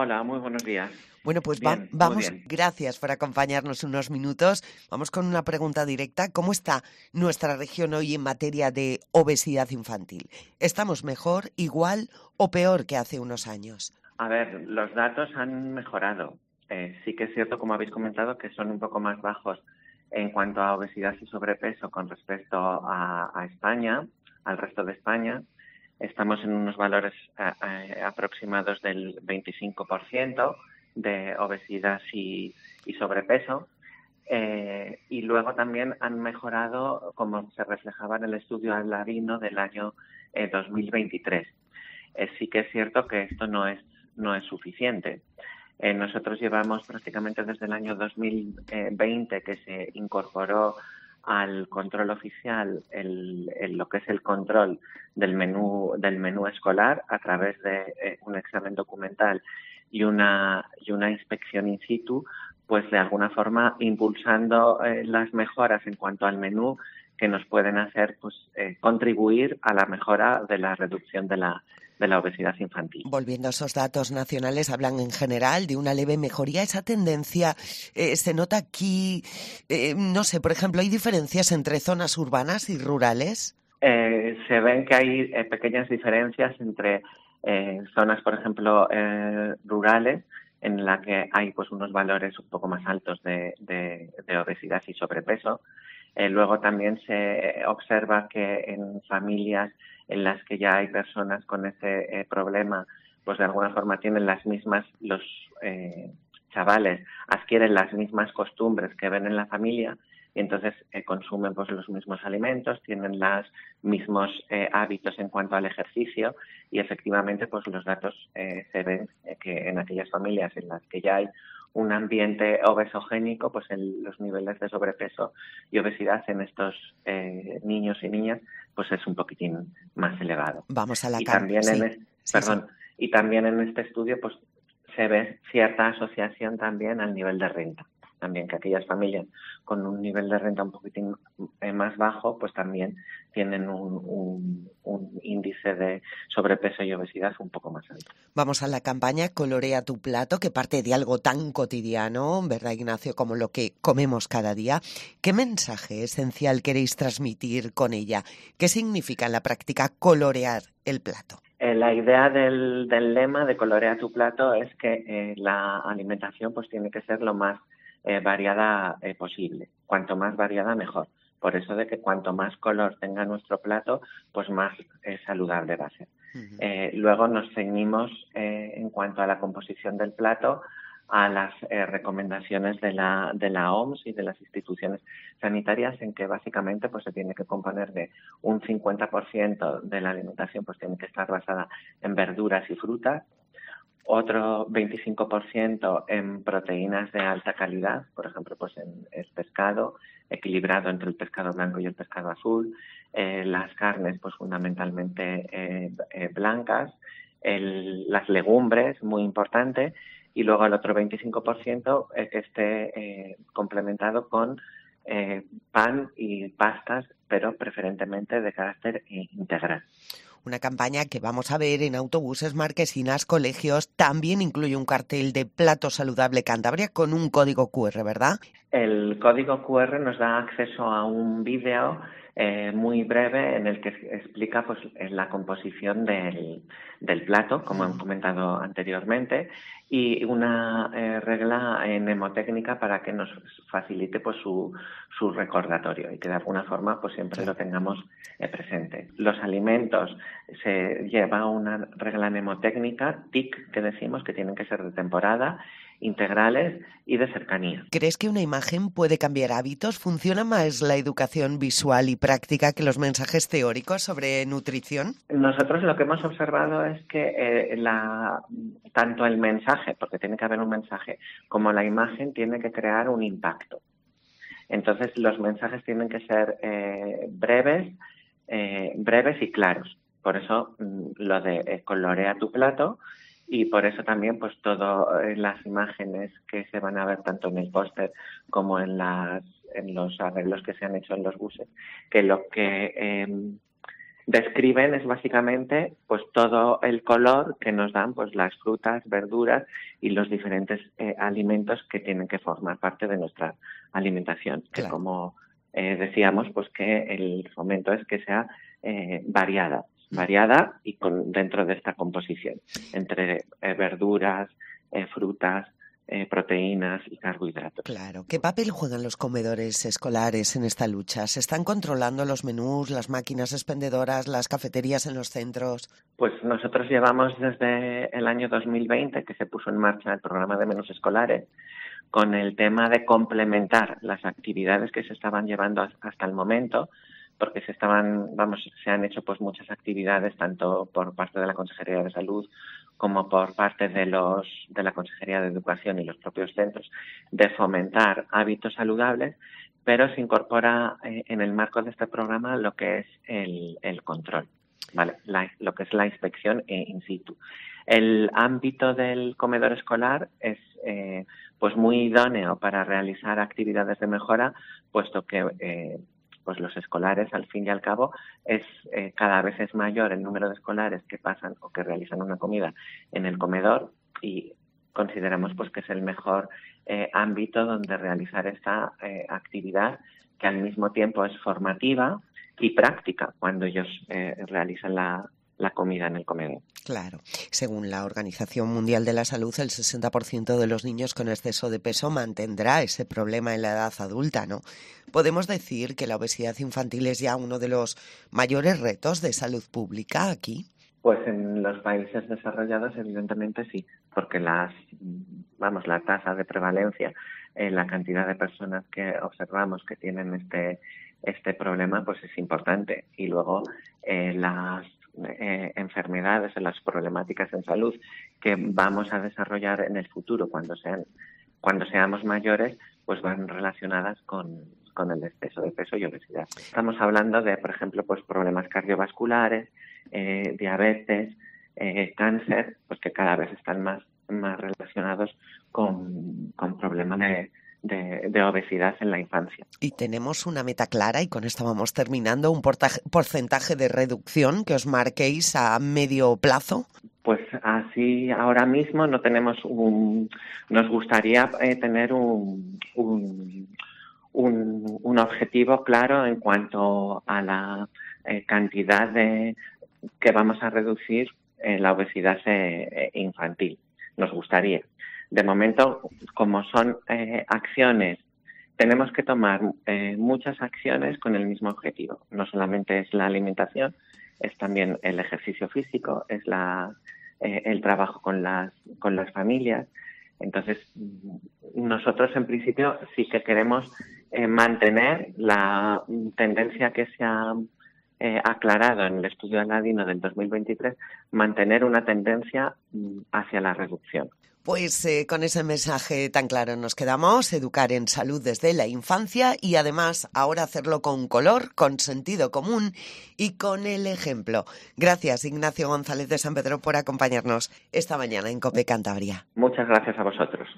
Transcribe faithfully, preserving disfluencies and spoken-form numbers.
Hola, muy buenos días. Bueno, pues va- Bien, muy vamos, bien. gracias por acompañarnos unos minutos. Vamos con una pregunta directa. ¿Cómo está nuestra región hoy en materia de obesidad infantil? ¿Estamos mejor, igual o peor que hace unos años? A ver, los datos han mejorado. Eh, sí que es cierto, como habéis comentado, que son un poco más bajos en cuanto a obesidad y sobrepeso con respecto a, a España, al resto de España. Estamos en unos valores eh, eh, aproximados del veinticinco por ciento de obesidad y, y sobrepeso. Eh, y luego también han mejorado, como se reflejaba en el estudio Allarino del año eh, dos mil veintitrés. Eh, sí que es cierto que esto no es, no es suficiente. Eh, nosotros llevamos prácticamente desde el año dos mil veinte que se incorporó al control oficial el, el, lo que es el control del menú, del menú escolar a través de eh, un examen documental y una, y una inspección in situ, pues de alguna forma impulsando eh, las mejoras en cuanto al menú que nos pueden hacer pues eh, contribuir a la mejora de la reducción de la de la obesidad infantil. Volviendo a esos datos nacionales, hablan en general de una leve mejoría. Esa tendencia eh, se nota aquí, eh, no sé, por ejemplo, ¿hay diferencias entre zonas urbanas y rurales? Eh, se ven que hay eh, pequeñas diferencias entre eh, zonas, por ejemplo, eh, rurales, en la que hay pues unos valores un poco más altos de, de, de obesidad y sobrepeso. Eh, luego también se observa que en familias en las que ya hay personas con ese eh, problema, pues de alguna forma tienen las mismas, los eh, chavales adquieren las mismas costumbres que ven en la familia y entonces eh, consumen pues los mismos alimentos, tienen los mismos eh, hábitos en cuanto al ejercicio y efectivamente pues los datos eh, se ven eh, que en aquellas familias en las que ya hay un ambiente obesogénico, pues en los niveles de sobrepeso y obesidad en estos eh, niños y niñas pues es un poquitín más elevado. Vamos a la Y cam. también en Sí, es, sí, sí. perdón, y también en este estudio pues se ve cierta asociación también al nivel de renta. También que aquellas familias con un nivel de renta un poquitín más bajo, pues también tienen un, un, un índice de sobrepeso y obesidad un poco más alto. Vamos a la campaña Colorea tu plato, que parte de algo tan cotidiano, ¿verdad, Ignacio?, como lo que comemos cada día. ¿Qué mensaje esencial queréis transmitir con ella? ¿Qué significa en la práctica colorear el plato? Eh, la idea del, del lema de Colorea tu plato es que eh, la alimentación pues tiene que ser lo más eh, variada eh, posible. Cuanto más variada, mejor. Por eso de que cuanto más color tenga nuestro plato, pues más eh, saludable va a ser. Uh-huh. Eh, luego nos ceñimos eh, en cuanto a la composición del plato a las eh, recomendaciones de la, de la O M S y de las instituciones sanitarias, en que básicamente pues se tiene que componer de un cincuenta por ciento de la alimentación pues tiene que estar basada en verduras y frutas, otro veinticinco por ciento en proteínas de alta calidad, por ejemplo, pues en el pescado, equilibrado entre el pescado blanco y el pescado azul, eh, las carnes, pues fundamentalmente eh, eh, blancas, el, las legumbres, muy importante, y luego el otro veinticinco por ciento eh, que esté eh, complementado con eh, pan y pastas, pero preferentemente de carácter integral. Una campaña que vamos a ver en autobuses, marquesinas, colegios. También incluye un cartel de Plato Saludable Cantabria con un código cu erre, ¿verdad? El código cu erre nos da acceso a un vídeo eh, muy breve en el que explica pues la composición del, del plato, como he comentado anteriormente, y una eh, regla eh, mnemotécnica para que nos facilite pues su, su recordatorio y que de alguna forma pues siempre Claro. lo tengamos eh, presente. Los alimentos se lleva una regla mnemotécnica, T I C, que decimos que tienen que ser de temporada, integrales y de cercanía. ¿Crees que una imagen puede cambiar hábitos? ¿Funciona más la educación visual y práctica que los mensajes teóricos sobre nutrición? Nosotros lo que hemos observado es que eh, la, tanto el mensaje, porque tiene que haber un mensaje, como la imagen tiene que crear un impacto. Entonces los mensajes tienen que ser eh, breves, eh, breves y claros. Por eso mm, lo de eh, colorea tu plato, y por eso también pues todas eh, las imágenes que se van a ver tanto en el póster como en las en los arreglos que se han hecho en los buses, que lo que eh, describen es básicamente pues todo el color que nos dan pues las frutas, verduras y los diferentes eh, alimentos que tienen que formar parte de nuestra alimentación, que Claro. como eh, decíamos, pues que el fomento es que sea eh, variada, variada y con dentro de esta composición, entre eh, verduras, eh, frutas, eh, proteínas y carbohidratos. Claro. ¿Qué papel juegan los comedores escolares en esta lucha? ¿Se están controlando los menús, las máquinas expendedoras, las cafeterías en los centros? Pues nosotros llevamos desde el año dos mil veinte, que se puso en marcha el programa de menús escolares, con el tema de complementar las actividades que se estaban llevando hasta el momento, porque se estaban, vamos, se han hecho pues muchas actividades tanto por parte de la Consejería de Salud como por parte de los de la Consejería de Educación y los propios centros de fomentar hábitos saludables, pero se incorpora eh, en el marco de este programa lo que es el, el control, ¿vale? La, lo que es la inspección in situ. El ámbito del comedor escolar es eh, pues muy idóneo para realizar actividades de mejora, puesto que eh, pues los escolares, al fin y al cabo, es eh, cada vez es mayor el número de escolares que pasan o que realizan una comida en el comedor, y consideramos pues que es el mejor eh, ámbito donde realizar esta eh, actividad, que al mismo tiempo es formativa y práctica cuando ellos eh, realizan la, la comida en el comedor. Claro. Según la Organización Mundial de la Salud, el sesenta por ciento de los niños con exceso de peso mantendrá ese problema en la edad adulta, ¿no? ¿Podemos decir que la obesidad infantil es ya uno de los mayores retos de salud pública aquí? Pues en los países desarrollados, evidentemente sí, porque las, vamos, la tasa de prevalencia, eh, la cantidad de personas que observamos que tienen este este problema, pues es importante. Y luego eh, las eh, enfermedades o las problemáticas en salud que vamos a desarrollar en el futuro cuando sean cuando seamos mayores, pues van relacionadas con, con el exceso de peso y obesidad. Estamos hablando de, por ejemplo, pues problemas cardiovasculares, eh, diabetes, eh, cáncer, pues que cada vez están más, más relacionados con, con problemas de, de, de obesidad en la infancia. Y tenemos una meta clara, y con esto vamos terminando, un portaje, porcentaje de reducción que os marquéis a medio plazo. Pues así ahora mismo no tenemos un, nos gustaría eh, tener un, un, un, un objetivo claro en cuanto a la eh, cantidad de que vamos a reducir eh, la obesidad eh, infantil. Nos gustaría. De momento, como son eh, acciones, tenemos que tomar eh, muchas acciones con el mismo objetivo. No solamente es la alimentación, es también el ejercicio físico, es la eh, el trabajo con las con las familias. Entonces, nosotros en principio sí que queremos eh, mantener la tendencia que se ha eh, aclarado en el estudio Aladino del dos mil veintitrés, mantener una tendencia hacia la reducción. Pues eh, con ese mensaje tan claro nos quedamos, educar en salud desde la infancia y además ahora hacerlo con color, con sentido común y con el ejemplo. Gracias, Ignacio González de San Pedro, por acompañarnos esta mañana en COPE Cantabria. Muchas gracias a vosotros.